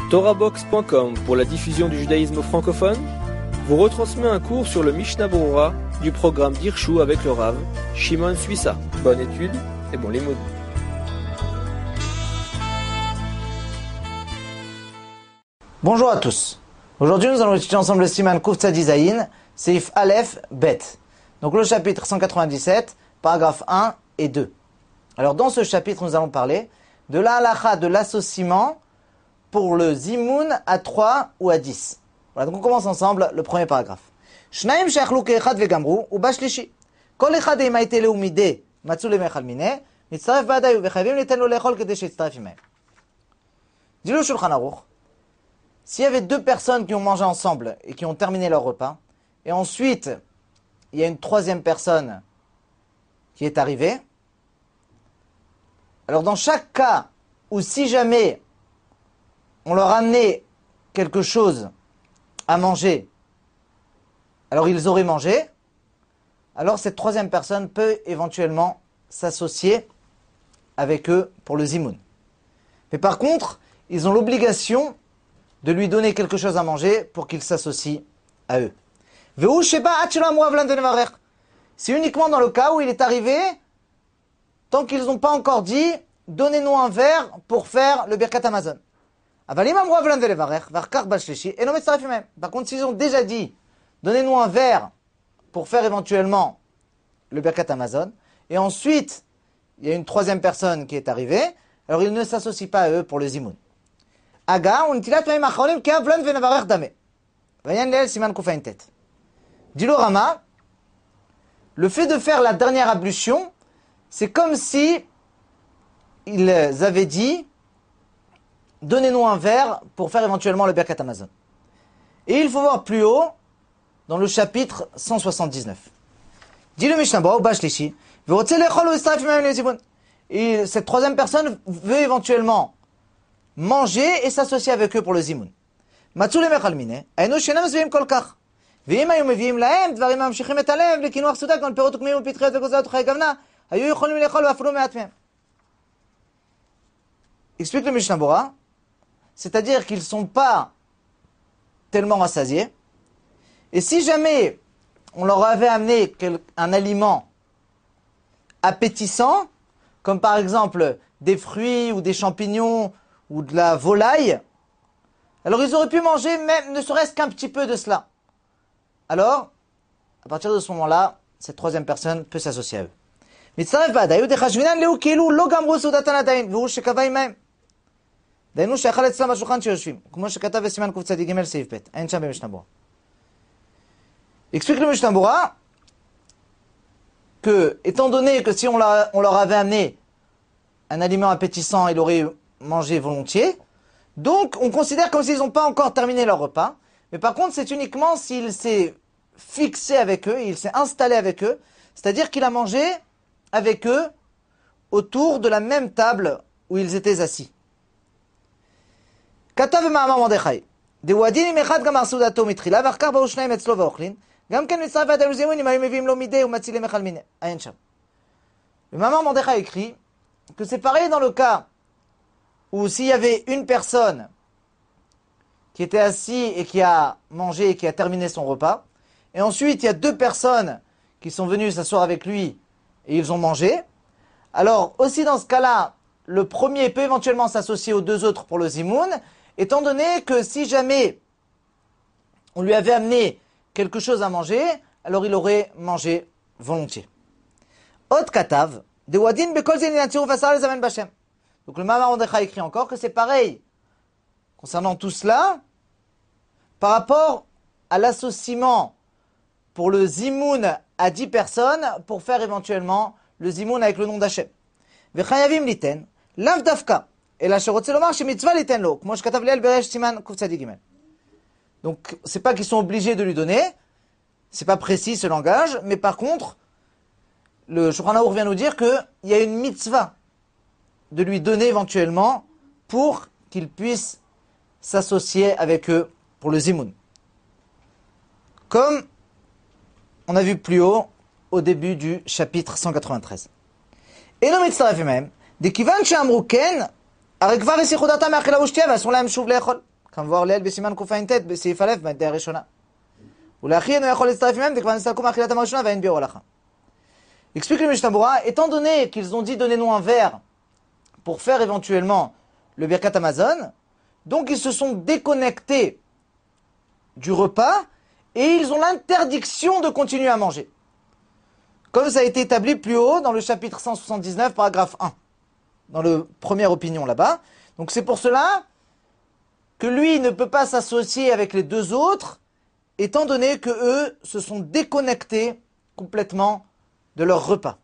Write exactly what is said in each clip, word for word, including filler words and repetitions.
Torahbox point com pour la diffusion du judaïsme francophone vous retransmet un cours sur le Mishnah Berurah du programme d'Hirshu avec le Rav Shimon Suissa. Bonne étude et bon limoud. Bonjour à tous. Aujourd'hui, nous allons étudier ensemble le Siman Kuf Tzadi Zayin, Seif Aleph Bet. Donc le chapitre cent quatre-vingt-dix-sept, paragraphes un et deux. Alors dans ce chapitre, nous allons parler de la halacha de l'associement pour le zimoun à trois ou à dix. Voilà, donc on commence ensemble le premier paragraphe. Shnaim she'achlu ke'echad ve'gamru uba shlishi. Kol echad ima yiteleu mideh matzu lemechal mineh mitzaref ba'adayu vechayvim liten lo lechol kedei sheyitztaref imahem. Dit le Shulchan Aruch, s'il y avait deux personnes qui ont mangé ensemble et qui ont terminé leur repas, et ensuite il y a une troisième personne qui est arrivée, alors dans chaque cas où si jamais on leur amenait quelque chose à manger, alors ils auraient mangé, alors cette troisième personne peut éventuellement s'associer avec eux pour le zimoun. Mais par contre, ils ont l'obligation de lui donner quelque chose à manger pour qu'il s'associe à eux. C'est uniquement dans le cas où il est arrivé, tant qu'ils n'ont pas encore dit, donnez-nous un verre pour faire le Birkat Hamazon. Par contre, s'ils ont déjà dit, donnez-nous un verre pour faire éventuellement le Birkat Hamazon, et ensuite, il y a une troisième personne qui est arrivée, alors ils ne s'associent pas à eux pour le zimoun. Dit le Rama, le fait de faire la dernière ablution, c'est comme si ils avaient dit, donnez-nous un verre pour faire éventuellement le Birkat Hamazon. Et il faut voir plus haut, dans le chapitre cent soixante-dix-neuf. Dit le Mishnah Berurah, et cette troisième personne veut éventuellement manger et s'associer avec eux pour le zimoun. מצאו למאכל מיניה, היינו שאינם מסביעים כל כך. ואם היו מביאים להם דברים הממשיכים את הלב לקינוח סעודה כמו פירות וקמיים ופטריות וגוזלות וחיי גוונה, היו יכולים לאכול ואפילו מעט מהם. Explique le Mishnah Berurah, c'est-à-dire qu'ils ne sont pas tellement rassasiés, et si jamais on leur avait amené un aliment appétissant, comme par exemple des fruits ou des champignons ou de la volaille, alors ils auraient pu manger même ne serait-ce qu'un petit peu de cela. Alors, à partir de ce moment-là, cette troisième personne peut s'associer à eux. מצטרף בעדיו דחשבינן להו כאילו לא גמרו סעודתן עדיין, והוא שקבע עמהם. דהיינו שאכל אצלם בשולחן שיושבים, כמו שכתב בסימן קצ"ג סעיף ב', אין שם במשנה ברורה. Explique le Mishnah Berurah que, étant donné que si on, la, on leur avait amené un aliment appétissant, ils auraient mangé volontiers, donc on considère comme s'ils n'ont pas encore terminé leur repas, mais par contre c'est uniquement s'il s'est fixé avec eux, il s'est installé avec eux, c'est-à-dire qu'il a mangé avec eux autour de la même table où ils étaient assis. כתב במאמר מרדכי, דוודין אם אחד גמר סעודתו מתחילה ואחר כך באו שניים אצלו ואוכלים, גם כן מצטרף ועדיו זימון אם היו מביאים לו מידי ומצילים מאכל מיני. אין שם. Le מאמר מרדכי écrit que c'est pareil dans le cas où s'il y avait une personne qui était assise et qui a mangé et qui a terminé son repas, et ensuite il y a deux personnes qui sont venues s'asseoir avec lui et ils ont mangé, alors aussi dans ce cas-là, le premier peut éventuellement s'associer aux deux autres pour le zimoun, étant donné que si jamais on lui avait amené quelque chose à manger, alors il aurait mangé volontiers. Ot katav, de wadin bekol zin yinatzuru vasar lezamen bashem. Donc le Mahamar Mordechai écrit encore que c'est pareil concernant tout cela par rapport à l'associement pour le zimoun à dix personnes pour faire éventuellement le zimoun avec le nom d'Hachem. Vechayavim liten, lav dafka, et la sherotze lomar shemitzvah liten lo, kmo shkatav liel beresh siman kuf tzadi gimel. Donc c'est pas qu'ils sont obligés de lui donner, c'est pas précis ce langage, mais par contre, le Shulchan Aruch vient nous dire qu'il y a une mitzvah de lui donner éventuellement pour qu'il puisse s'associer avec eux pour le zimoun. Comme on a vu plus haut au début du chapitre cent quatre-vingt-treize. Et non mitzaref même, דכיוון שאמרו כן, הרי כבר הסיחו דעתם מאכילה ושתייה ואסור להם שוב לאכול. comme voir l'aile besiman koufain tet besif alef b'adda rishona. Ou l'achi no yachol letzaref imem dekvan nistakum achilat hamashona v'ayin biur olacha. Explique le Mishnah Berurah, étant donné qu'ils ont dit donnez-nous un verre pour faire éventuellement le Birkat Hamazon, donc ils se sont déconnectés du repas et ils ont l'interdiction de continuer à manger. Comme ça a été établi plus haut dans le chapitre cent soixante-dix-neuf, paragraphe un, dans le première opinion là-bas. Donc c'est pour cela que lui ne peut pas s'associer avec les deux autres, étant donné que eux se sont déconnectés complètement de leur repas.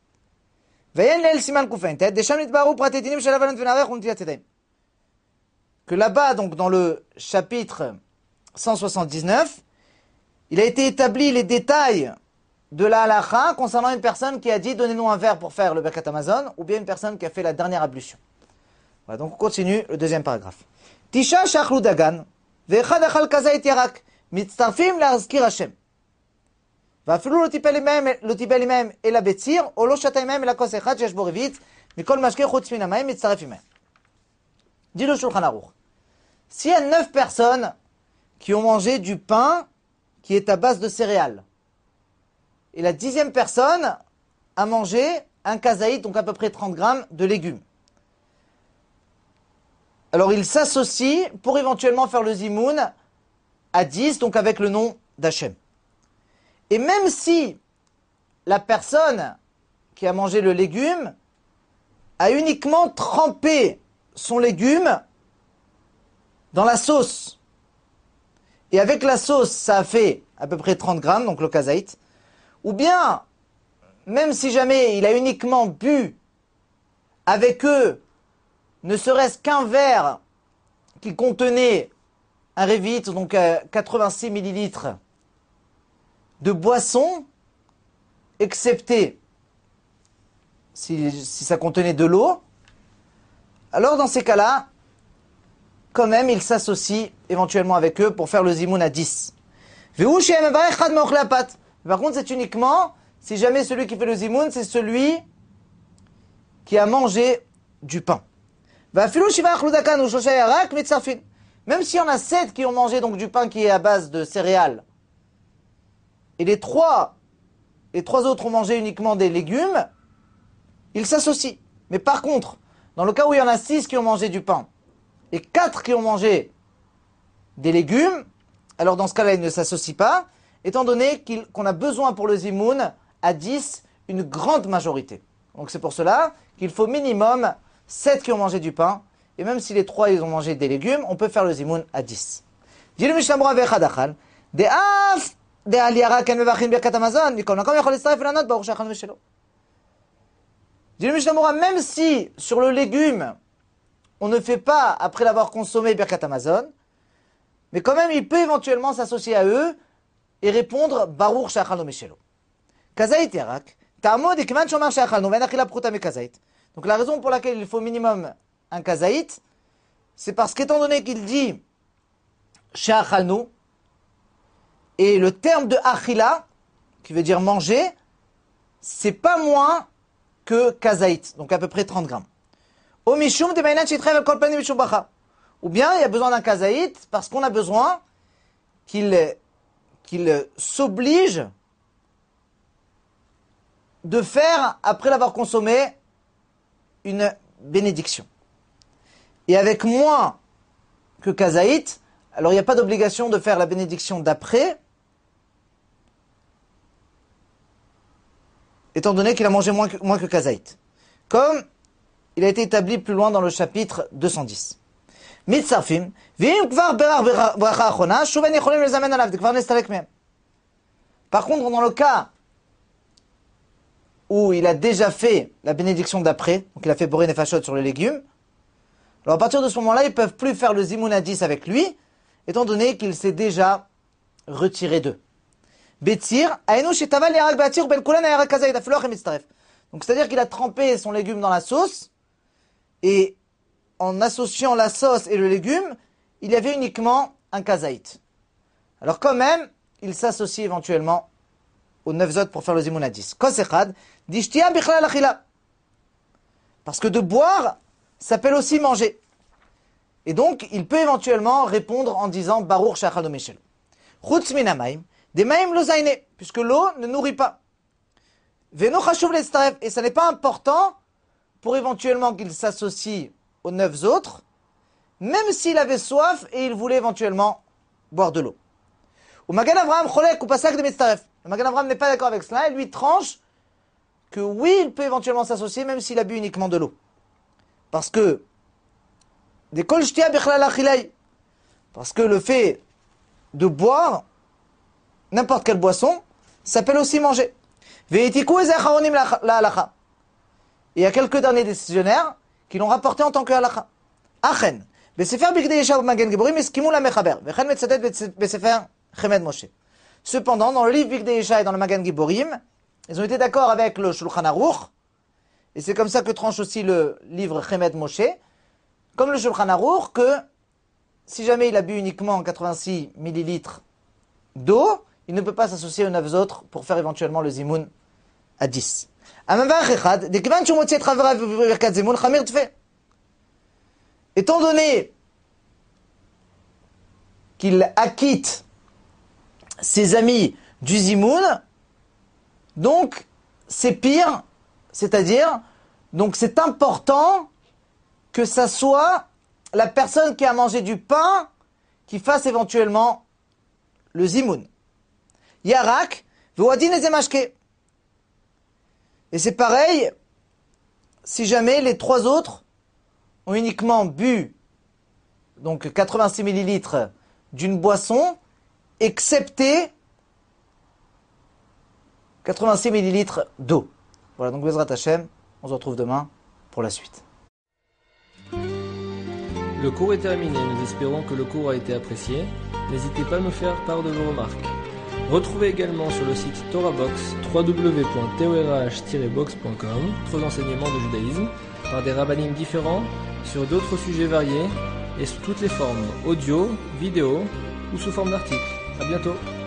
Que là-bas, donc dans le chapitre cent soixante-dix-neuf, il a été établi les détails de la halacha concernant une personne qui a dit donnez-nous un verre pour faire le Birkat Hamazon, ou bien une personne qui a fait la dernière ablution. Voilà, donc on continue le deuxième paragraphe. Tisha shachlu dagan ve'echad achal kazait yarak mitztarfim la'azkir Hashem. ואפילו לא טיפל עמהם אלא בציר, או לא שתה עמהם אלא כוס אחד שיש בו רביעית, מכל משקה חוץ מן המים מצטרף עמהם. Dit le Shulchan Aruch. S'il y a neuf personnes qui ont mangé du pain qui est à base de céréales, et la dixième personne a mangé un kazaït, donc à peu près trente grammes de légumes, alors ils s'associent pour éventuellement faire le zimoun à dix, donc avec le nom d'Hachem. Et même si la personne qui a mangé le légume a uniquement trempé son légume dans la sauce, et avec la sauce, ça a fait à peu près trente grammes, donc le kazaït, ou bien, même si jamais il a uniquement bu avec eux, ne serait-ce qu'un verre qui contenait un révit, donc quatre-vingt-six millilitres, de boisson, excepté si, si ça contenait de l'eau, alors dans ces cas-là, quand même, il s'associe éventuellement avec eux pour faire le zimoun à dix. Par contre, c'est uniquement si jamais celui qui fait le zimoun, c'est celui qui a mangé du pain. Même s'il y en a sept qui ont mangé donc du pain qui est à base de céréales, et les trois, les trois autres ont mangé uniquement des légumes, ils s'associent. Mais par contre, dans le cas où il y en a six qui ont mangé du pain, et quatre qui ont mangé des légumes, alors dans ce cas-là, ils ne s'associent pas, étant donné qu'il, qu'on a besoin pour le zimoun, à dix, une grande majorité. Donc c'est pour cela qu'il faut minimum sept qui ont mangé du pain, et même si les trois ils ont mangé des légumes, on peut faire le zimoun à dix. Dit le Mishnah Berurah ve'echad achal, de'af de'al yarak en mevachin birkat hamazon, mikol makom yachol litzaref ve'lanot baruch she'achal v'shelo. Dit le Mishnah Berurah, même si sur le légume, on ne fait pas après l'avoir consommé birkat hamazon, mais quand même il peut éventuellement s'associer à eux et répondre baruch she'achal v'shelo. Kazait yarak, ta'amod ikman shomar she'achal ve'en achila pruta mikazait. Donc la raison pour laquelle il faut minimum un kazaït, c'est parce qu'étant donné qu'il dit she'achalnu, et le terme de achila, qui veut dire manger, c'est pas moins que kazaït, donc à peu près trente grammes. Ou bien il y a besoin d'un kazaït parce qu'on a besoin qu'il, qu'il s'oblige de faire, après l'avoir consommé, une bénédiction. Et avec moins que kazaït, alors il n'y a pas d'obligation de faire la bénédiction d'après, étant donné qu'il a mangé moins que, moins que kazaït. Comme il a été établi plus loin dans le chapitre deux cent dix. Mitzarfim, v'im kvar berar bracha achona, shuven yecholim lezamen alav, dekvar nestalek mehem. Par contre, dans le cas où il a déjà fait la bénédiction d'après, donc il a fait boré nefashot sur les légumes, alors à partir de ce moment-là, ils ne peuvent plus faire le zimoun à dix avec lui, étant donné qu'il s'est déjà retiré d'eux. Betir, aïnou shetaval yarak be'atir ben kulan yarak kazayit afloch et mitztaref. Donc c'est-à-dire qu'il a trempé son légume dans la sauce, et en associant la sauce et le légume, il y avait uniquement un kazaït. Alors quand même, il s'associe éventuellement aux neuf autres pour faire le zimoun à dix. Kosechad, dishtia bichlal achila. Parce que de boire s'appelle aussi manger. Et donc, il peut éventuellement répondre en disant Baruch Shachal Meshel. Chutz min hamayim, des maïm lo zaine, puisque l'eau ne nourrit pas. Veno chashuv letzaref, et ça n'est pas important pour éventuellement qu'il s'associe aux neuf autres, même s'il avait soif et il voulait éventuellement boire de l'eau. Ou Magan Avraham cholek ou pasak de metzaref. Le Magan Avraham n'est pas d'accord avec cela et lui tranche que oui, il peut éventuellement s'associer même s'il a bu uniquement de l'eau. Parce que des kol shtia bichlal achilai, parce que le fait de boire n'importe quelle boisson s'appelle aussi manger. Ve'etiku ez acharonim la halacha. Il y a quelques derniers décisionnaires qui l'ont rapporté en tant que halacha. Achen, besefer bigdei yesha ou magen giborim eskimu la mechaber, vechen metzatet besefer chemed Moshe. Cependant, dans le livre Bigdei Yesha et dans le Magan Giborim, ils ont été d'accord avec le Shulchan Aruch, et c'est comme ça que tranche aussi le livre Chemed Moshe, comme le Shulchan Aruch, que si jamais il a bu uniquement quatre-vingt-six millilitres d'eau, il ne peut pas s'associer aux neuf autres pour faire éventuellement le zimoun à dix. Étant donné qu'il acquitte ses amis du zimoun, donc c'est pire, c'est-à-dire, donc c'est important que ça soit la personne qui a mangé du pain qui fasse éventuellement le zimoun. Yarak, v'wadin ezemashke. Et c'est pareil, si jamais les trois autres ont uniquement bu donc quatre-vingt-six millilitres d'une boisson, excepté quatre-vingt-six millilitres d'eau. Voilà, donc Bezrat Hashem, on se retrouve demain pour la suite. Le cours est terminé, nous espérons que le cours a été apprécié. N'hésitez pas à nous faire part de vos remarques. Retrouvez également sur le site TorahBox w w w point torah tiret box point com d'autres enseignements de judaïsme par des rabbinim différents sur d'autres sujets variés et sous toutes les formes audio, vidéo ou sous forme d'articles. À bientôt.